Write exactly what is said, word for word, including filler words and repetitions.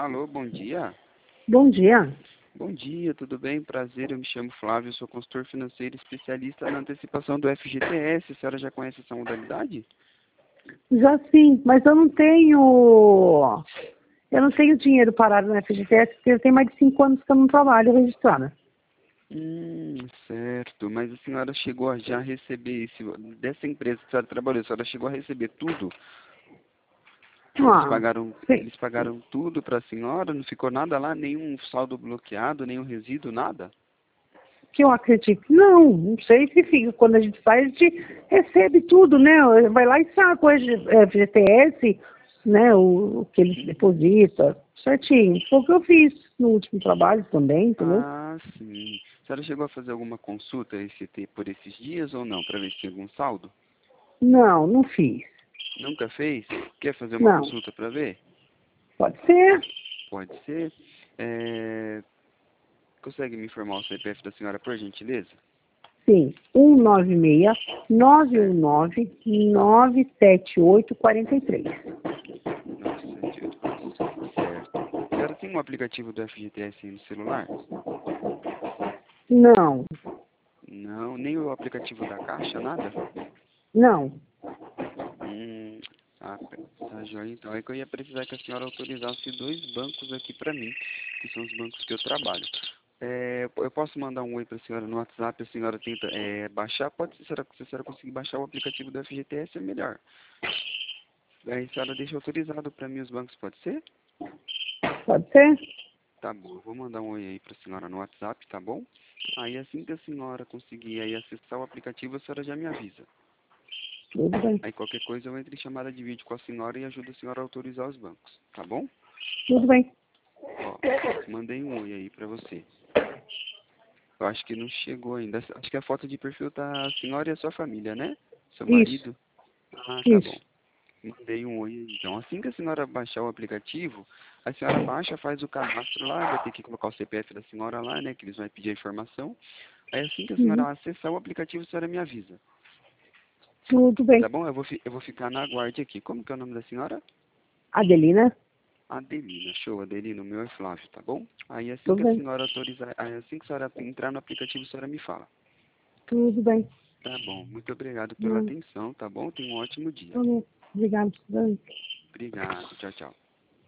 Alô, bom dia. Bom dia. Bom dia, tudo bem? Prazer, eu me chamo Flávio, sou consultor financeiro especialista na antecipação do F G T S. A senhora já conhece essa modalidade? Já sim, mas eu não tenho. Eu não tenho dinheiro parado no F G T S, porque tem mais de cinco anos que eu não trabalho registrada. Hum, certo. Mas a senhora chegou a já receber esse, dessa empresa que a senhora trabalhou, a senhora chegou a receber tudo? Eles Ah, pagaram, sim. eles pagaram tudo para a senhora? Não ficou nada lá? Nenhum saldo bloqueado, nenhum resíduo, nada? Que eu acredito. Não, não sei se fica. Quando a gente faz, a gente recebe tudo, né? Vai lá e saca o F G T S, né? O, o que eles Uhum. depositam, certinho. Foi o que eu fiz no último trabalho também, entendeu? Ah, sim. A senhora chegou a fazer alguma consulta esse, te- por esses dias ou não, para ver se tinha algum saldo? Não, não fiz. Nunca fez? Quer fazer uma Não. consulta para ver? Pode ser? Pode ser. É, Consegue me informar o C P F da senhora, por gentileza? Sim, um nove seis, nove um Certo. nove, nove sete oito quatro três. nove sete oito quatro seis. Certo. A senhora tem um aplicativo do F G T S aí no celular? Não, Não, nem o aplicativo da Caixa, nada? não. Hum, ah, tá joia. Então é que eu ia precisar que a senhora autorizasse dois bancos aqui para mim, que são os bancos que eu trabalho. É, eu posso mandar um oi para a senhora no WhatsApp, a senhora tenta é, baixar? Pode ser, será que se a senhora conseguir baixar o aplicativo do F G T S é melhor. Aí a senhora deixa autorizado para mim os bancos, pode ser? Pode ser? Tá bom, eu vou mandar um oi aí para a senhora no WhatsApp, tá bom? Aí assim que a senhora conseguir aí acessar o aplicativo, a senhora já me avisa. Tudo bem. Aí qualquer coisa eu entro em chamada de vídeo com a senhora e ajudo a senhora a autorizar os bancos, tá bom? Tudo bem. Ó, mandei um oi aí para você. Eu acho que não chegou ainda. Acho que a foto de perfil tá a senhora e a sua família, né? Seu Isso, marido? Ah, tá bom. isso. Mandei um oi aí. Então, assim que a senhora baixar o aplicativo, a senhora baixa, faz o cadastro lá, vai ter que colocar o C P F da senhora lá, né? Que eles vão pedir a informação. Aí assim que a Uhum. senhora acessar o aplicativo, a senhora me avisa. Tudo Tá bem. bom? Eu vou, fi- eu vou ficar na guarda aqui. Como que é o nome da senhora? Adelina? Adelina. Show, Adelina. O meu é Flávio, tá bom? Aí assim Tudo que a bem. senhora autorizar, aí assim que a senhora entrar no aplicativo, a senhora me fala. Tudo bem. Tá bom. Muito obrigado pela Não, atenção, tá bom? Tenha um ótimo dia. tá bom. Obrigado. Obrigado. Tchau, tchau.